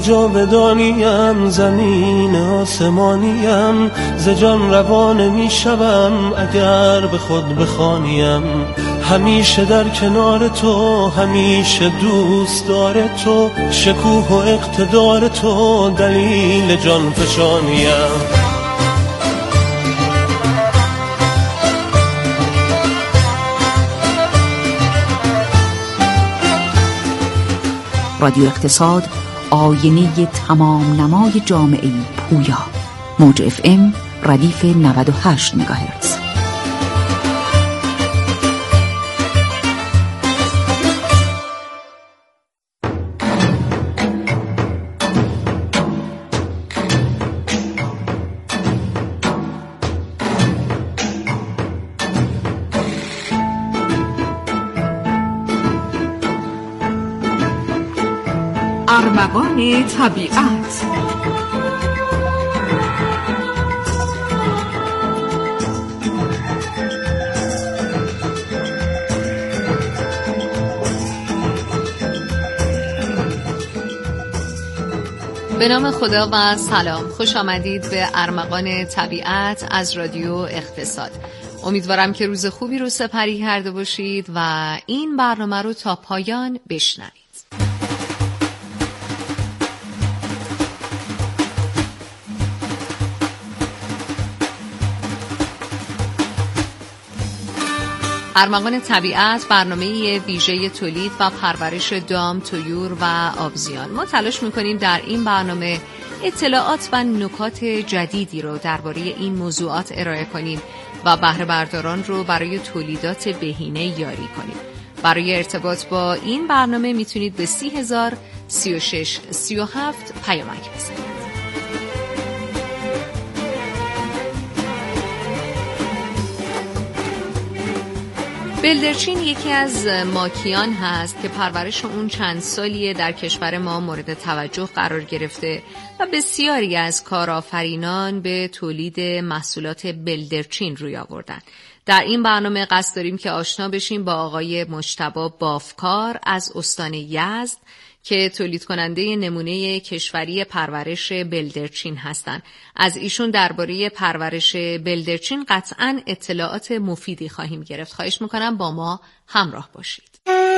جاودانیم، زمین آسمانیم، ز جان روان می شوم اگر به خود بخوانیم. همیشه در کنار تو، همیشه دوست دار تو، شکوه و اقتدار تو دلیل جان فشانیم. رادیو اقتصاد، آینه تمام نمای جامعه پویا. موج FM ردیف 98 مگاهرتز. ارمغان طبیعت. به نام خدا و سلام. خوش آمدید به ارمغان طبیعت از رادیو اقتصاد. امیدوارم که روز خوبی رو سپری کرده باشید و این برنامه رو تا پایان بشنوید. ارمغان طبیعت برنامه ویژه تولید و پرورش دام، طیور و آبزیان. ما تلاش میکنیم در این برنامه اطلاعات و نکات جدیدی رو درباره این موضوعات ارائه کنیم و بهره برداران رو برای تولیدات بهینه یاری کنیم. برای ارتباط با این برنامه میتونید به 30,000 36 37 پیامک بزنید. بلدرچین یکی از ماکیان هست که پرورش اون چند سالیه در کشور ما مورد توجه قرار گرفته و بسیاری از کارآفرینان به تولید محصولات بلدرچین روی آوردن. در این برنامه قصد داریم که آشنا بشیم با آقای مجتبی بافکار از استان یزد که تولید کننده نمونه کشوری پرورش بلدرچین هستند. از ایشون درباره پرورش بلدرچین قطعاً اطلاعات مفیدی خواهیم گرفت. خواهش میکنم با ما همراه باشید.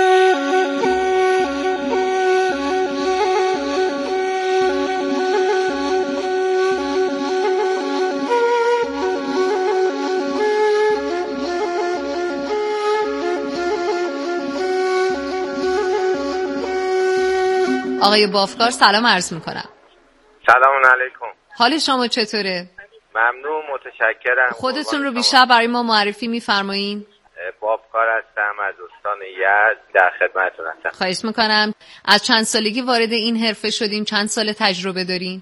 آقای بافکار سلام عرض میکنم. سلام علیکم. حال شما چطوره؟ ممنون، متشکرم. خودتون رو بیشتر برای ما معرفی میفرمایین؟ بافکار هستم از استان یزد، در خدمتتون هستم. خواهش میکنم. از چند سالگی وارد این حرفه شدین؟ چند سال تجربه دارین؟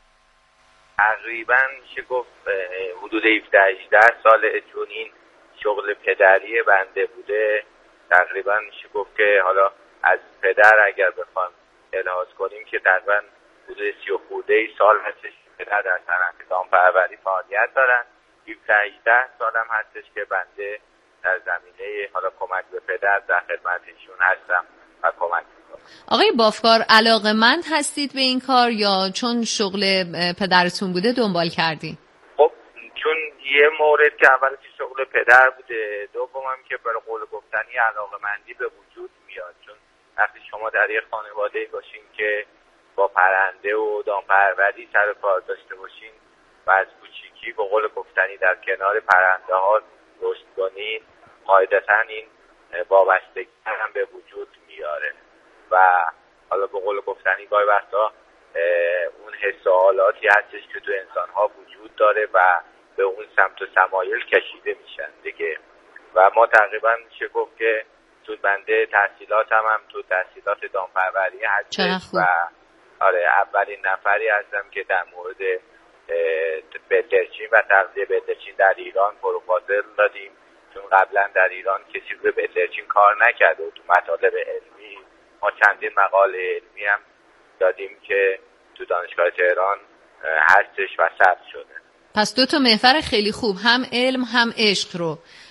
تقریبا میشه گفت حدود 17-18 ساله، چون این شغل پدری بنده بوده. تقریبا میشه گفت که حالا از پدر اگر بخوام الحاظ کنیم که تقریبا حدود 30 خورده سال هستش پدر در صنعت دامپروری فعالیت دارن. 17-18 سالم هستش که بنده در زمینه حالا کمک به پدر در خدمتشون هستم و کمک میکنم. آقای بافکار علاقه‌مند هستید به این کار یا چون شغل پدرتون بوده دنبال کردین؟ خب چون یه مورد که اول که شغل پدر بوده، دومم که به قول گفتنی علاقه‌مندی به وجود میاد. چون وقتی شما در یک خانواده باشین که با پرنده و دامپروری سر کار داشته باشین و از کوچیکی به قول گفتنی در کنار پرنده ها رشد کنین، قاعدتا این وابستگی هم به وجود میاره و حالا به قول گفتنی گاهی وقتا اون حس و حالاتی هستش که تو انسان ها وجود داره و به اون سمت و سمایل کشیده میشن دیگه. و ما تقریبا میشه گفت که تو بنده تحصیلات هم تو تحصیلات دامپروری هستم و آره اولین نفری هستم که در مورد بلدرچین و تغذیه بلدرچین در ایران پروپوزل دادیم، چون قبلا در ایران کسی به بلدرچین کار نکرده و تو مطالب علمی ما چندین مقاله علمی هم دادیم که تو دانشگاه تهران هستش و ثبت شده. پس 2 محور خیلی خوب، هم علم هم عشق رو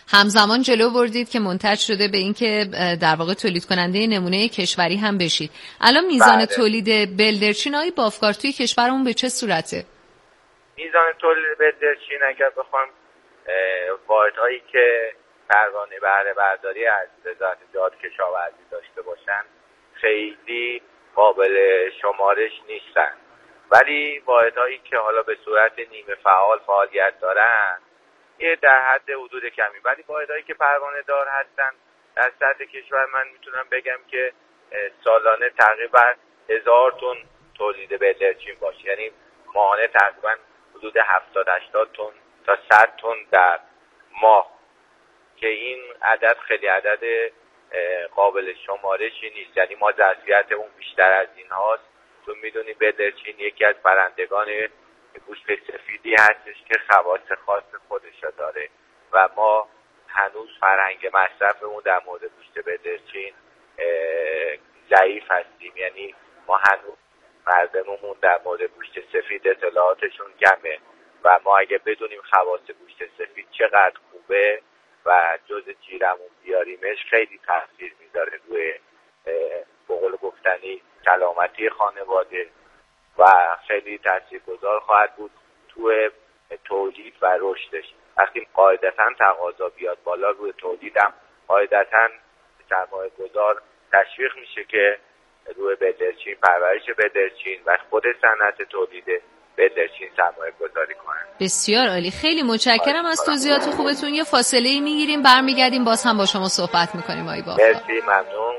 همزمان جلو بردید که منتج شده به این که در واقع تولید کننده نمونه کشوری هم بشید. الان میزان تولید بلدرچین آقای بافکار توی کشورمون به چه صورته؟ میزان تولید بلدرچین اگر بخوام واحدهایی که پروانه بهره برداری از وزارت جهاد کشاورزی داشته باشن خیلی قابل شمارش نیستن، ولی واحدهایی که حالا به صورت نیمه فعال فعالیت دارن یه در حد حدود کمی، ولی واحدهایی که پروانه دار هستن در سطح کشور من میتونم بگم که سالانه تقریبا 1000 تن تولید بلدرچین باشه، یعنی ماهانه تقریبا حدود 70-80 تن تا 100 تن در ماه، که این عدد خیلی عدد قابل شمارشی نیست. یعنی ما ظرفیت اون بیشتر از این هاست، چون میدونی بلدرچین یکی از پرندگان گوشت سفیدی هستش که خواص خاص خودش داره و ما هنوز فرهنگ مصرفمون در مورد گوشت بلدرچین ضعیف هستیم. یعنی ما هنوز مردممون در مورد گوشت سفید اطلاعاتشون کمه و ما اگه بدونیم خواص گوشت سفید چقدر خوبه و جز جیرمون بیاریمش خیلی تاثیر میذاره روی به قول گفتنی سلامتی خانواده و خیلی تاثیرگذار خواهد بود توی تولید و رشدش. وقتی قاعدتاً تقاضا بیاد بالا روی تولیدم قاعدتاً سرمایه‌گذار تشویق میشه که روی بلدرچین، پرورش بلدرچین و خود صنعت تولید بلدرچین سرمایه گذاری کنن. بسیار عالی، خیلی متشکرم از توضیحات خوبتون. یه فاصله میگیریم، برمیگردیم باز هم با شما صحبت میکنیم. آقای بافکار مرسی، ممنون.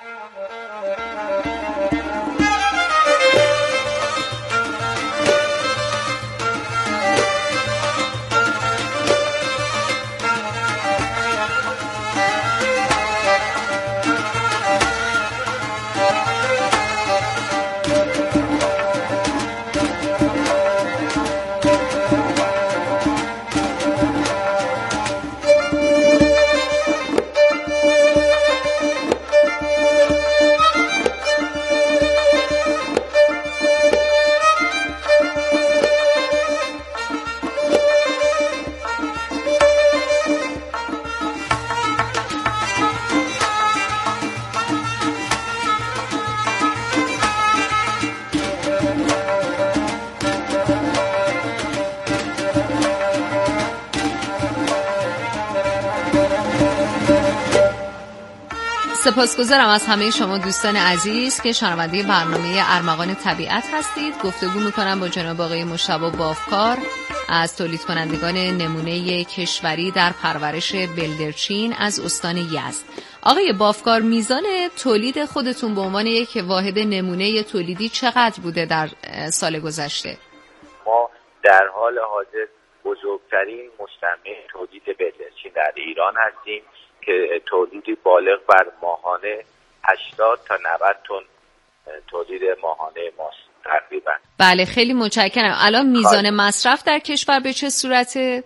سپاسگزارم از همه شما دوستان عزیز که شنونده برنامه ارمغان طبیعت هستید. گفتگو میکنم با جناب آقای مجتبی بافکار از تولید کنندگان نمونه کشوری در پرورش بلدرچین از استان یزد. آقای بافکار، میزان تولید خودتون به عنوان یک واحد نمونه تولیدی چقدر بوده در سال گذشته؟ ما در حال حاضر بزرگترین مجتمع تولید بلدرچین در ایران هستیم که تولیدی بالغ بر ماهانه 80 تا 90 تن تولید ماهانه ماست تقریبا. بله، خیلی متشکرم. الان میزان مصرف در کشور به چه صورته؟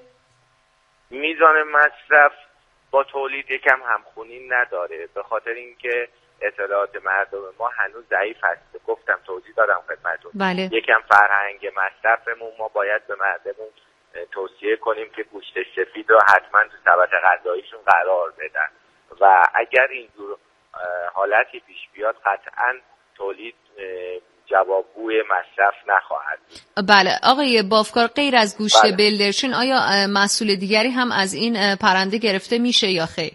میزان مصرف با تولید یکم همخونی نداره، به خاطر اینکه اطلاعات مردم ما هنوز ضعیف هست. گفتم توضیح دادم خدمتتون. بله. یکم فرهنگ مصرفمون ما باید به مردمون توصیه کنیم که گوشت سفید رو حتما تو طبق غذاییشون قرار بدن و اگر اینجور حالتی پیش بیاد قطعا تولید جوابگوی مصرف نخواهد. بله آقای بافکار، غیر از گوشت بلدرچین آیا محصول دیگری هم از این پرنده گرفته میشه یا خیر؟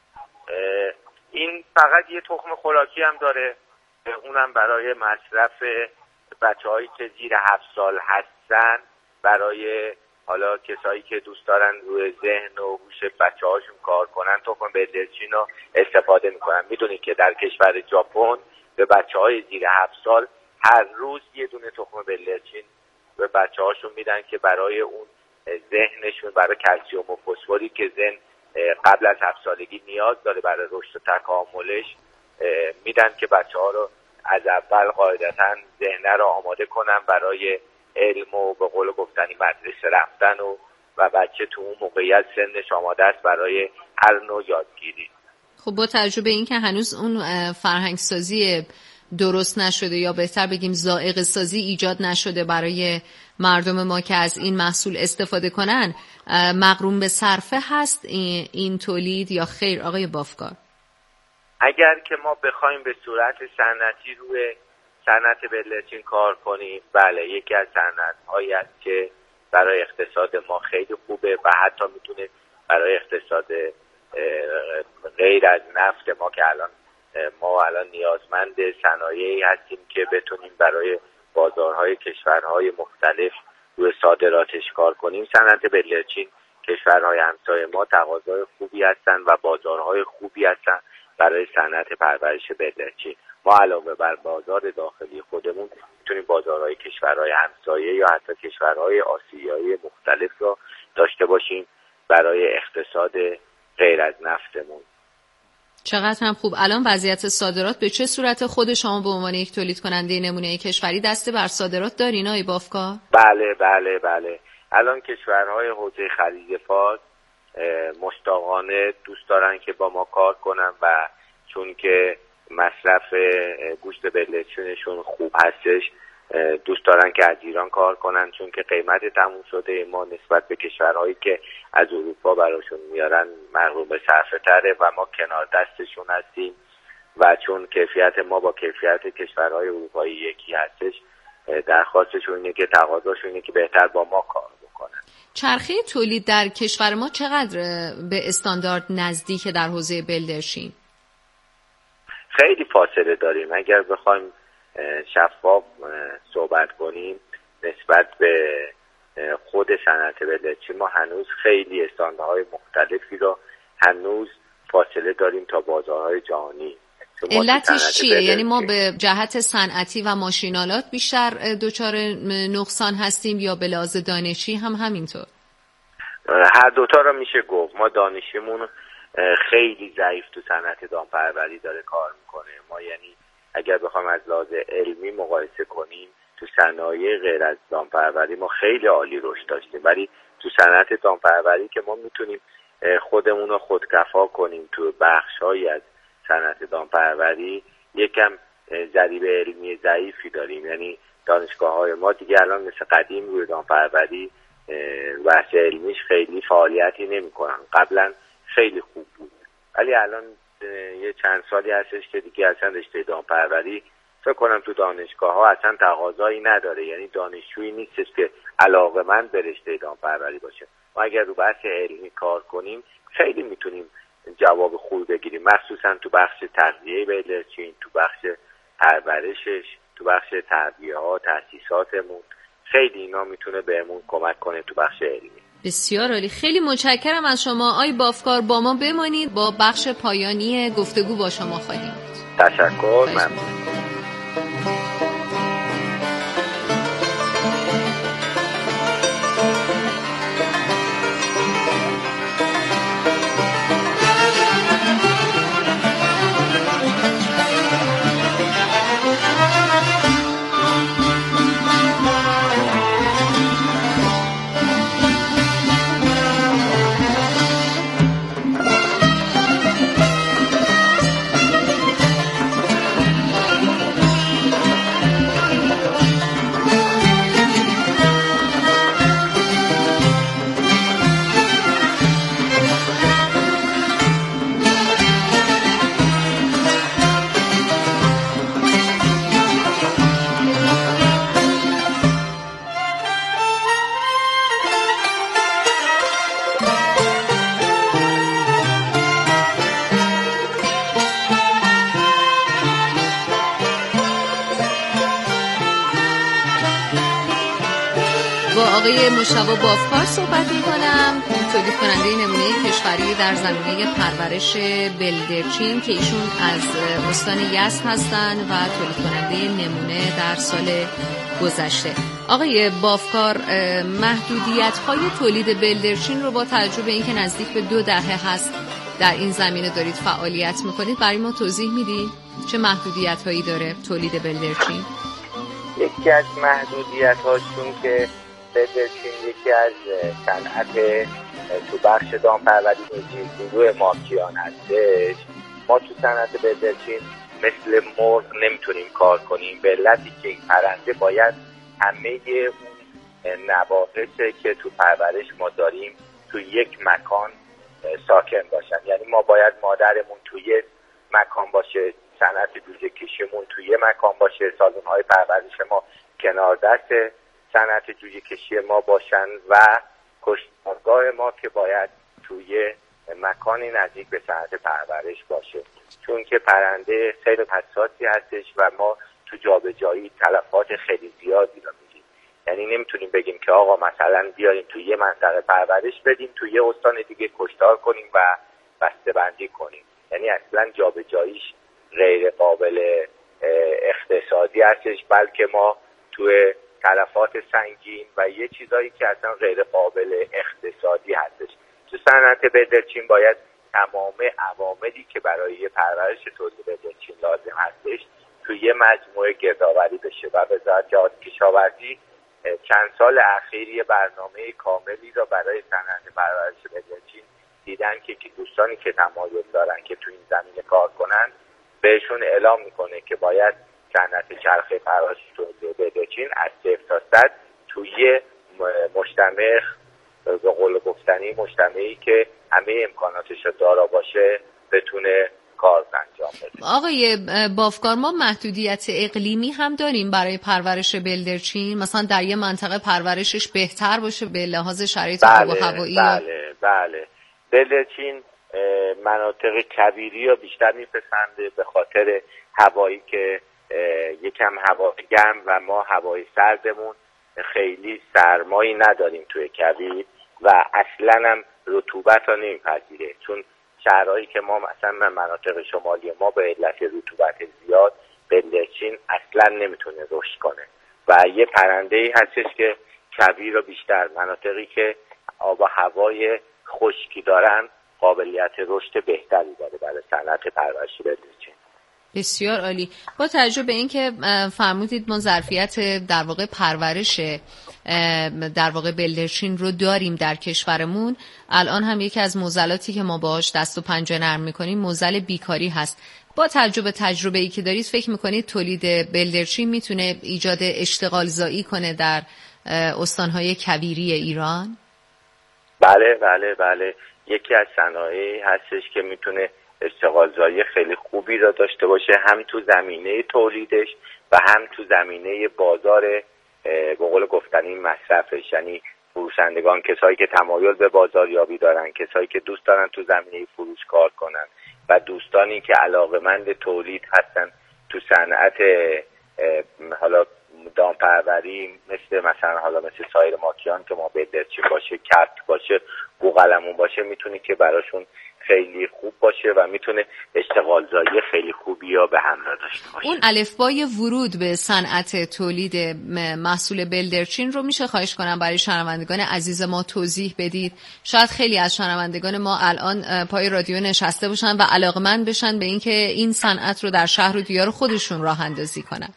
این فقط یه تخم خوراکی هم داره، اونم برای مصرف بچه‌هایی که زیر 7 سال هستن، برای حالا کسایی که دوست دارن روی ذهن و هوش بچه‌هاشون کار کنن تخم بلدرچین رو استفاده میکنن. میدونید که در کشور ژاپن به بچه‌های زیر 7 سال هر روز یه دونه تخم بلدرچین به بچه‌هاشون میدن که برای اون ذهنشون، برای کلسیم و فسفری که ذهن قبل از 7 سالگی نیاز داره برای رشد و تکاملش، میدن که بچه‌ها رو از اول قاعدتاً ذهن رو آماده کنن برای علم و به قول گفتنی مدرسه رفتن و بچه تو اون موقعیت سنش آماده است برای هر نوع یادگیری. خب با تجربه این که هنوز اون فرهنگ سازی درست نشده یا بهتر بگیم ذائقه سازی ایجاد نشده برای مردم ما که از این محصول استفاده کنن، مغروم به صرفه هست این تولید یا خیر آقای بافکار؟ اگر که ما بخوایم به صورت صنعتی روی صنعت بلدرچین کار کنیم، بله یکی از صنعت‌هایی است که برای اقتصاد ما خیلی خوبه و حتی میتونه برای اقتصاد غیر از نفت ما که ما الان نیازمند صنایعی هستیم که بتونیم برای بازارهای کشورهای مختلف روی صادراتش کار کنیم. صنعت بلدرچین کشورهای همسایه ما تقاضای خوبی هستن و بازارهای خوبی هستن برای صنعت پرورش بلدرچین. ما علاوه بر بازار داخلی خودمون میتونیم بازارهای کشورهای همسایه یا حتی کشورهای آسیایی مختلف را داشته باشیم برای اقتصاد غیر از نفتمون. چقدر هم خوب. الان وضعیت صادرات به چه صورت؟ خود شما به عنوان یک تولید کننده نمونه کشوری دست بر صادرات دارین آقای بافکار؟ بله. الان کشورهای حوزه خلیج فارس مشتاقانه دوست دارن که با ما کار کنن و چون که مصرف گوشت بلدرچینشون خوب هستش دوست دارن که از ایران کار کنن، چون که قیمت تموم شده ما نسبت به کشورهایی که از اروپا براشون میارن مغروم به صرفه تره و ما کنار دستشون هستیم و چون کیفیت ما با کیفیت کشورهای اروپایی یکی هستش، درخواستشون اینه که تقاضاشون اینه که بهتر با ما کار بکنن. چرخه تولید در کشور ما چقدر به استاندارد نزدیک در حوزه بلدرچین؟ خیلی فاصله داریم. اگر بخوایم شفاف صحبت کنیم نسبت به خود صنعت بلدرچین ما هنوز خیلی استانداردهای مختلفی رو هنوز فاصله داریم تا بازارهای جهانی. علتش چیه؟ یعنی ما به جهت صنعتی و ماشینالات بیشتر دچار نقصان هستیم یا به لحاظ دانشی هم همینطور؟ هر دوتا رو میشه گفت. ما دانشیمون خیلی ضعیف تو صنعت دامپروری داره کار میکنه. ما یعنی اگر بخوام از لحاظ علمی مقایسه کنیم تو صنایع غیر از دامپروری ما خیلی عالی رشد داشتیم، ولی تو صنعت دامپروری که ما میتونیم خودمون رو خودکفا کنیم تو بخش‌هایی از صنعت دامپروری یکم ضریب علمی ضعیفی داریم. یعنی دانشگاه‌های ما دیگه الان مثل قدیم روی دامپروری بحث علمیش خیلی فعالیتی نمی‌کنن. قبلا خیلی خوب بود ولی الان یه چند سالی هستش که دیگه اصلا رشته دامپروری فکر کنم تو دانشگاه‌ها اصلا تقاضایی نداره، یعنی دانشجویی نیستش که علاقه‌مند به رشته دامپروری باشه. ما اگر رو بحث علمی کار کنیم خیلی میتونیم جواب خوب بگیریم، مخصوصا تو بخش تغذیه بلدرچین، تو بخش پرورشش، تو بخش تربیه‌ها، تأسیساتمون. خیلی اینا میتونه بهمون کمک کنه تو بخش علمی. بسیار عالی. خیلی متشکرم از شما آقای بافکار. با ما بمانید، با بخش پایانی گفتگو با شما خواهیم. تشکر. ممنون. آقای مشتبه بافکار صحبت می‌کنم، تولید کننده نمونه کشوری در زمینه پرورش بلدرچین که ایشون از استان یزد هستن و تولید کننده نمونه در سال گذشته. آقای بافکار، محدودیت‌های تولید بلدرچین رو با توجه به اینکه نزدیک به 2 دهه هست در این زمینه دارید فعالیت می‌کنید برای ما توضیح میدید؟ چه محدودیت‌هایی داره تولید بلدرچین؟ یکی از محدودیت‌هاشون که بلدرچین یکی از صنعت تو بخش دامپروری گروه ماکیان هستش. ما تو صنعت بلدرچین مثل مرغ نمیتونیم کار کنیم، به علتی که این پرنده باید همه اون نواقصی که تو پرورش ما داریم تو یک مکان ساکن باشن. یعنی ما باید مادرمون توی مکان باشه، صنعت جوجه کشیمون توی مکان باشه، سالن‌های پرورش ما کنار دست صنعت جوجه کشی ما باشن و کشتارگاه ما که باید توی مکانی نزدیک به صنعت پرورش باشه، چون که پرنده خیلی حساسی هستش و ما تو جابجایی تلفات خیلی زیادی رو میگیم. یعنی نمیتونیم بگیم که آقا مثلا بیاریم توی یه منطقه پرورش بدیم توی یه استان دیگه کشتار کنیم و بسته‌بندی کنیم. یعنی اصلا جابجاییش غیر قابل اقتصادی هستش، بلکه ما توی تلفات سنگین و یه چیزایی که اصلا غیر قابل اقتصادی هستش. تو صنعت بلدرچین باید تمام عواملی که برای پرورش تولید بلدرچین لازم هستش توی یه مجموعه گردآوری بشه و وزارت جهاد کشاورزی چند سال اخیر یه برنامه کاملی را برای صنعت پرورش بلدرچین دیدن که دوستانی که تمایل دارن که تو این زمینه کار کنن بهشون اعلام میکنه که باید صنعت چرخه پرورش تولید بلدرچین از 0 تا 100 توی مجتمع به قول گفتنی مجتمعی که همه امکاناتش رو دارا باشه بتونه کار انجام بده. آقای بافکار، ما محدودیت اقلیمی هم داریم برای پرورش بلدرچین؟ مثلا در یه منطقه پرورشش بهتر باشه به لحاظ شرایط آب و هوایی؟ بله. بلدرچین مناطق کویری رو بیشتر میپسنده به خاطر هوایی که یکم هوا گرم و ما هوای سردمون خیلی سرمایی نداریم توی کویر و اصلا هم رطوبت رو نمیپذیره، چون شهرهایی که ما مثلا مناطق شمالی ما به علت رطوبت زیاد بلدرچین اصلا نمیتونه رشد کنه و یه پرنده‌ای هستش که کویر رو بیشتر، مناطقی که آب و هوای خشکی دارن قابلیت رشد بهتری داره برای صنعت پرورش بلدرچین. بسیار عالی. با توجه به اینکه فرمودید ما ظرفیت در واقع پرورش در واقع بلدرچین رو داریم در کشورمون، الان هم یکی از معضلاتی که ما باهاش دست و پنجه نرم می‌کنیم معضل بیکاری هست. با تجربه‌ای که دارید فکر می‌کنید تولید بلدرچین میتونه ایجاد اشتغال زایی کنه در استان‌های کویری ایران؟ بله. یکی از صنایعی هستش که میتونه اشتغال زایی خیلی خوبی را داشته باشه، هم تو زمینه تولیدش و هم تو زمینه بازار به قول گفتنی مصرفش. یعنی فروشندگان، کسایی که تمایل به بازاریابی دارن، کسایی که دوست دارن تو زمینه فروش کار کنن و دوستانی که علاقه‌مند تولید هستن تو صنعت حالا دامپروری مثل سایر ماکیان که ما بلدرچین باشه، کبک باشه، بوقلمون باشه، میتونه که براشون خیلی خوب باشه و میتونه اشتغال زایی خیلی خوبی یا به همراه داشته باشه. اون الفبای ورود به صنعت تولید محصول بلدرچین رو میشه خواهش کنم برای شنوندگان عزیز ما توضیح بدید؟ شاید خیلی از شنوندگان ما الان پای رادیو نشسته باشن و علاقمند بشن به اینکه این صنعت رو در شهر و دیار خودشون راه اندازی کنن.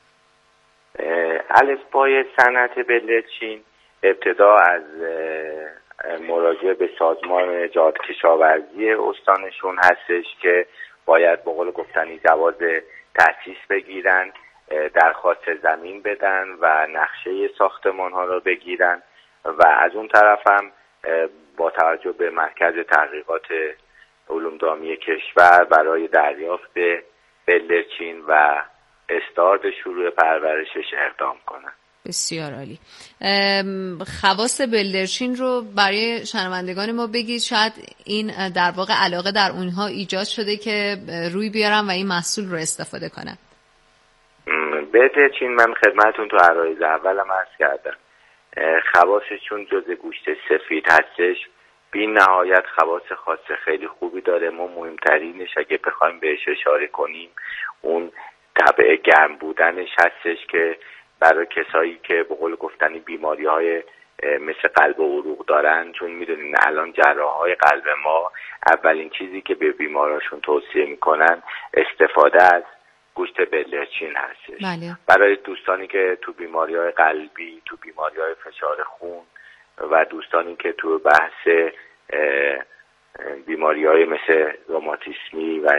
الفبای صنعت بلدرچین ابتدا از مراجعه به سازمان جهاد کشاورزی استانشون هستش که باید به قول گفتنی جواز تأسیس بگیرن، درخواست زمین بدن و نقشه ساختمان ها رو بگیرن و از اون طرف هم با توجه به مرکز تحقیقات علوم دامی کشور برای دریافت بلدرچین و استارت شروع پرورشش اقدام کنن. بسیار عالی. خواص بلدرچین رو برای شنوندگان ما بگید، شاید این در واقع علاقه در اونها ایجاد شده که روی بیارن و این محصول رو استفاده کنن. بلدرچین من خدمتون تو عرایض اولم عرض کردم، خواصش چون جزء گوشت سفید هستش بی نهایت خواص خاص خیلی خوبی داره. ما مهمترینش اگه بخوایم بهش اشاره کنیم اون طبع گرم بودنش هستش که برای کسایی که به قول گفتنی بیماری‌های مثل قلب و عروق دارن، چون میدونین الان جراحای قلب ما اولین چیزی که به بیماراشون توصیه میکنن استفاده از گوشت بلدرچین هستش. بله. برای دوستانی که تو بیماری‌های قلبی، تو بیماری‌های فشار خون و دوستانی که تو بحث بیماری‌های مثل روماتیسمی و اینا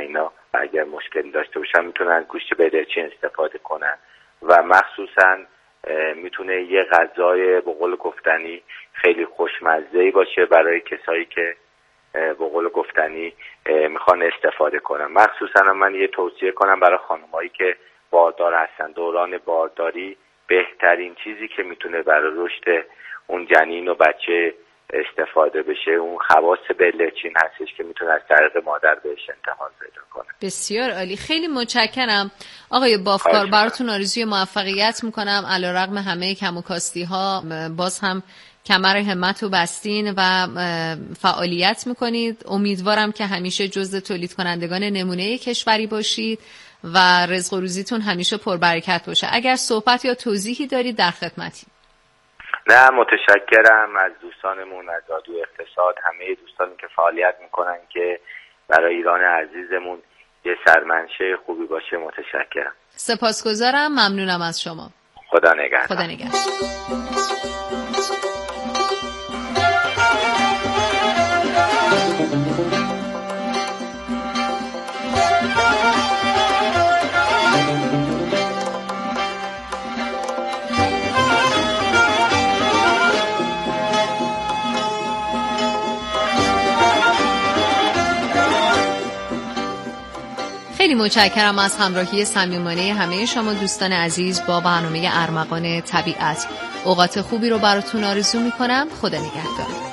اگر مشکلی داشته باشن میتونن گوشت بلدرچین استفاده کنن و مخصوصا میتونه یه غذای به قول گفتنی خیلی خوشمزه‌ای باشه برای کسایی که به قول گفتنی میخوان استفاده کنن. مخصوصا من یه توصیه کنم برای خانمایی که باردار هستن، دوران بارداری بهترین چیزی که میتونه برای رشد اون جنین و بچه استفاده بشه اون خواص بلدرچین هستش که میتونه از طریق مادر بهش انتقال پیدا کنه. بسیار عالی، خیلی متشکرم آقای بافکار. براتون آرزوی موفقیت میکنم. علیرغم همه کم و کاستی ها باز هم کمر همت رو بستین و فعالیت میکنید. امیدوارم که همیشه جزو تولید کنندگان نمونه کشوری باشید و رزق و روزیتون همیشه پربرکت باشه. اگر صحبت یا توضیحی دارید در خدمتیم. نه متشکرم از دوستانمون از رادیو اقتصاد، همه دوستانی که فعالیت میکنن که برای ایران عزیزمون یه سرمنشه خوبی باشه. متشکرم. سپاسگزارم، ممنونم از شما. خدا نگهدار. خدا نگهدار. خیلی متشکرم از همراهی صمیمانه همه شما دوستان عزیز با برنامه ارمغان طبیعت. اوقات خوبی رو براتون آرزو میکنم. خدا نگهدار.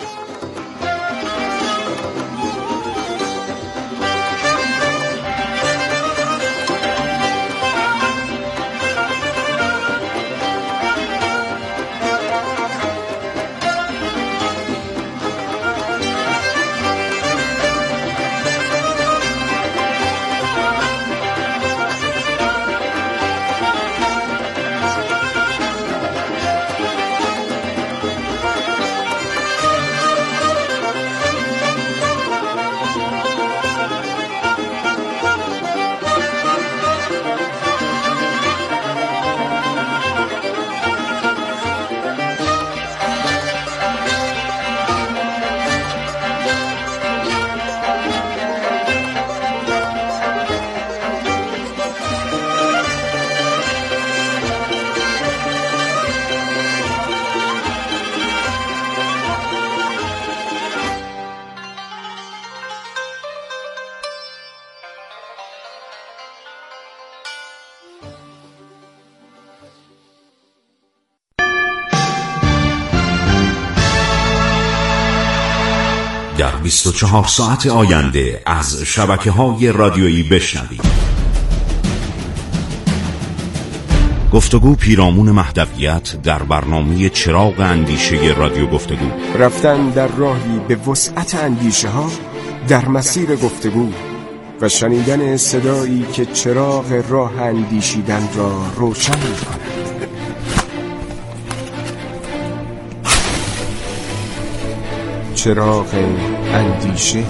در 24 ساعت آینده از شبکه‌های رادیویی بشنوید. گفتگو پیرامون مهدویت در برنامه چراغ اندیشه رادیو گفتگو. رفتن در راهی به وسعت اندیشه ها در مسیر گفتگو و شنیدن صدایی که چراغ راه اندیشیدن را روشن می‌کند. چراغ اندیشه.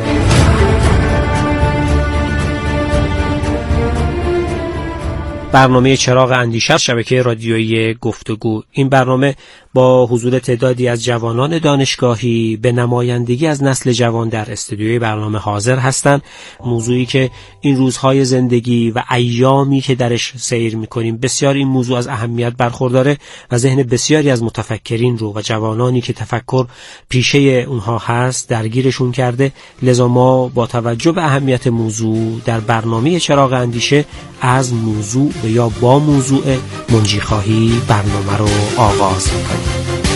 برنامه چراغ اندیشه شبکه رادیویی گفتگو. این برنامه با حضور تعدادی از جوانان دانشگاهی به نمایندگی از نسل جوان در استودیوی برنامه حاضر هستند. موضوعی که این روزهای زندگی و ایامی که درش سیر می‌کنیم بسیار این موضوع از اهمیت برخورداره و ذهن بسیاری از متفکرین رو و جوانانی که تفکر پیشه اونها هست درگیرشون کرده. لذا ما با توجه به اهمیت موضوع در برنامه چراغ اندیشه از موضوع یا با موضوع منجیخواهی برنامه رو آغاز می‌کنیم.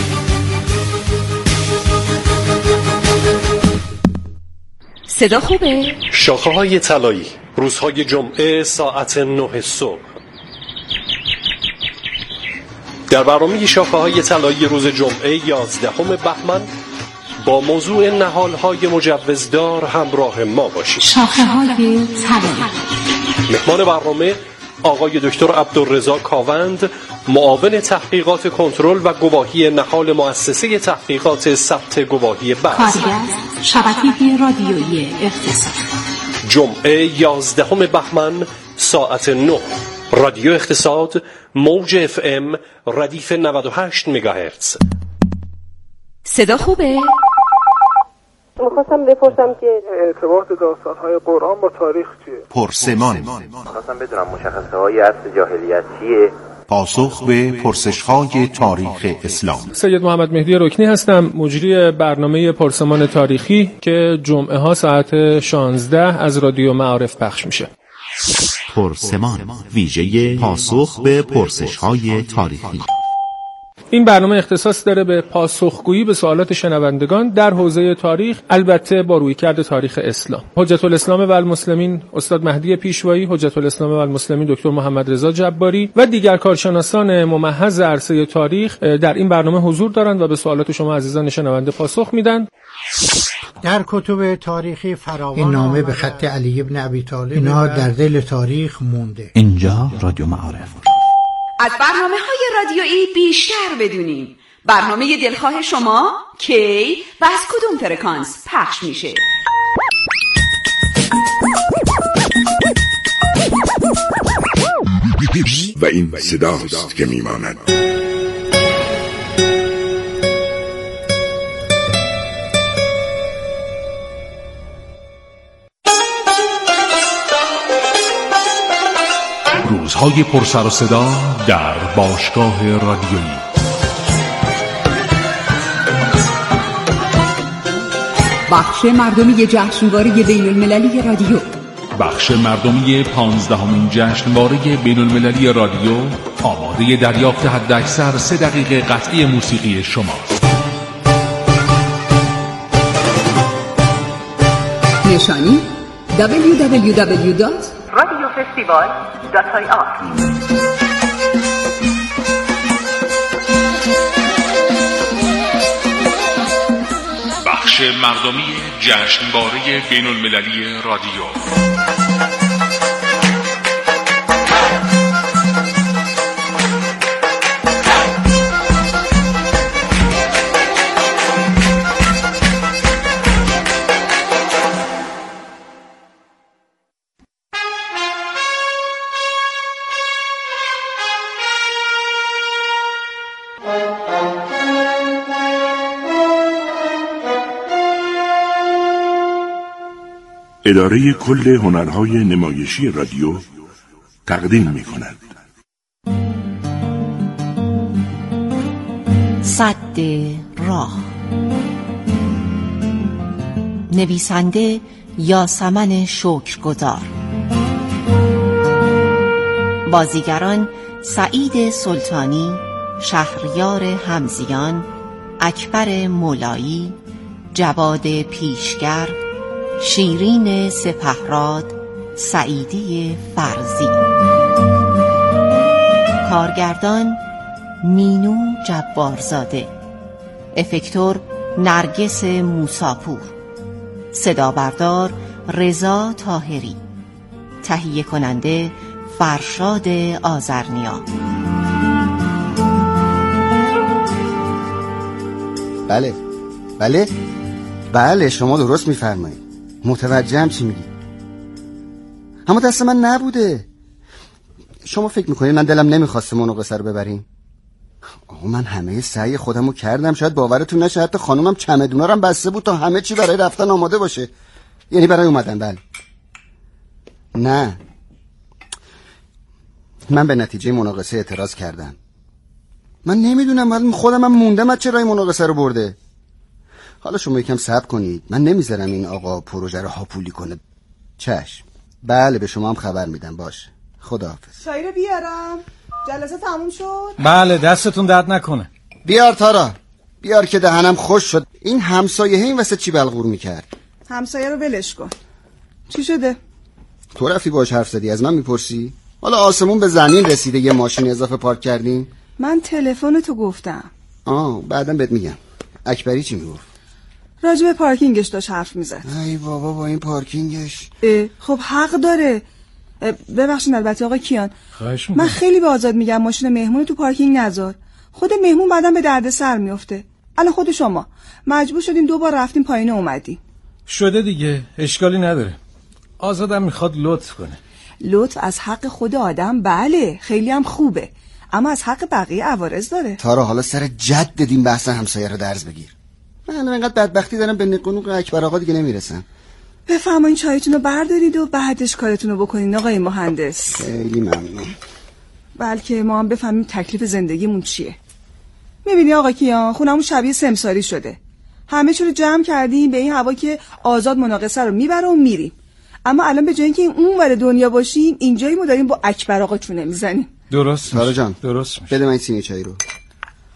صدا خوبه؟ شاخه‌های طلایی، روزهای جمعه ساعت 9 صبح. در برنامه شاخه‌های طلایی روز جمعه 11 بهمن با موضوع نهال‌های مجوزدار همراه ما باشید. شاخه‌های طلایی. مهمان برنامه آقای دکتر عبدالرضا کاوند، معاون تحقیقات کنترل و گواهی نهال مؤسسه تحقیقات ثبت گواهی بحث، کارگر شبکه رادیویی اقتصاد. جمعه 11 بهمن ساعت 9 رادیو اقتصاد، موج FM ردیف 98 مگاهرتز. صدا خوبه؟ میخواستم بپرسم که ارتباط داستان‌های قرآن با تاریخ چیه؟ پرسمان. میخواستم بدونم مشخصه‌های عصر جاهلیت چیه؟ پاسخ به پرسش‌های تاریخ اسلام. سید محمد مهدی رکنی هستم، مجری برنامه پرسمان تاریخی که جمعه ها ساعت 16 از رادیو معارف پخش میشه. پرسمان، ویژه پاسخ به پرسش‌های تاریخی. این برنامه اختصاص داره به پاسخگویی به سوالات شنوندگان در حوزه تاریخ، البته با رویکرد تاریخ اسلام. حجت الاسلام و المسلمین استاد مهدی پیشوایی، حجت الاسلام و المسلمین دکتر محمد رضا جباری و دیگر کارشناسان ممحض عرصه تاریخ در این برنامه حضور دارند و به سوالات شما عزیزان شنونده پاسخ میدن. در کتب تاریخی فراوان این نامه به خط علی ابن ابی طالب اینا در دل تاریخ مونده. اینجا رادیو معارف. از برنامه‌های رادیویی بیشتر بدونیم. برنامه دلخواه شما کی و از کدوم فرکانس پخش میشه؟ و این صداست که میماند. روزهای پرسر و صدا در باشگاه رادیویی. بخش مردمی جشنواره بین المللی رادیو. بخش مردمی 15مین جشنواره بین المللی رادیو آماده دریافت حداکثر 3 دقیقه قطعی موسیقی شما. نشانی www.radiofestival.ir. بخش مردمی جشنواره بین المللی رادیو. اداره کل هنرهای نمایشی رادیو تقدیم می‌کند. سد راه. نویسنده یاسمن شکرگزار. بازیگران سعید سلطانی، شهریار همزیان، اکبر مولایی، جواد پیشگر، شیرین سپهراد، سعیدی فرزی. کارگردان مینو جبارزاده. افکتور نرگس موساپور. صدابردار رضا طاهری. تهیه کننده فرشاد آذرنیا. بله شما درست میفرمایید. متوجهم چی میگی. اما دست من نبوده. شما فکر میکنید من دلم نمیخواسته مناقصه رو ببریم؟ آقا من همه سعی خودمو کردم، شاید باورتون نشه حتی خانومم چمدونا رو بسته بود تا همه چی برای رفتن آماده باشه، یعنی برای اومدن. بله نه، من به نتیجه مناقصه اعتراض کردم. من نمیدونم، من خودم موندم از چه رای مناقصه رو برده. حالا شما یکم صبر کنید، من نمیذارم این آقا پروژه رو هاپولی کنه. چشم. بله به شما هم خبر میدم. باشه، خداحافظ. چای رو بیارم؟ جلسه تموم شد؟ بله دستتون درد نکنه. بیار تارا، بیار که دهنم خوش شد. این همسایه این وسط چی بلغور میکرد؟ همسایه رو ولش کن. چی شده؟ تو رفتی باش حرف زدی از من میپرسی؟ حالا آسمون به زمین رسیده یه ماشین اضافه پارک کردین؟ من تلفن تو گفتم. بعدم بهت میگم. اکبری چی میگفت؟ راجع به پارکینگش داشت حرف میزد. ای بابا با این پارکینگش. خب حق داره. ببخشید البته آقا کیان، من خیلی به آزاد میگم ماشین مهمون تو پارکینگ نذار. خود مهمون بعدم به درد سر میفته. الان خود شما مجبور شدین 2 بار رفتین پایین اومدین. شده دیگه، اشکالی نداره. آزادم میخواد لطف کنه. لطف از حق خود آدم بله خیلی هم خوبه، اما از حق بقیه عوارض داره. تارا حالا سر جد دادیم بحث همسایه رو درز بگیر. من اینقدر بدبختی دارم به نقنوق اکبر آقا دیگه نمیرسم. بفرمایین چایتون رو بردارید و بعدش کارتون رو بکنین آقای مهندس. خیلی ممنون. بلکه ما هم بفهمیم تکلیف زندگیمون چیه. میبینی آقا کیان خونمون شبیه سمساری شده. همه چون رو جمع کردیم به این هوا که آزاد مناقصه رو میبره و میریم. اما الان به جای اینکه اون ور دنیا باشیم اینجایی ما داریم با اکبر آقا چونه میزنیم. درست سارا جان درست میشه. بده من این سینه چای رو.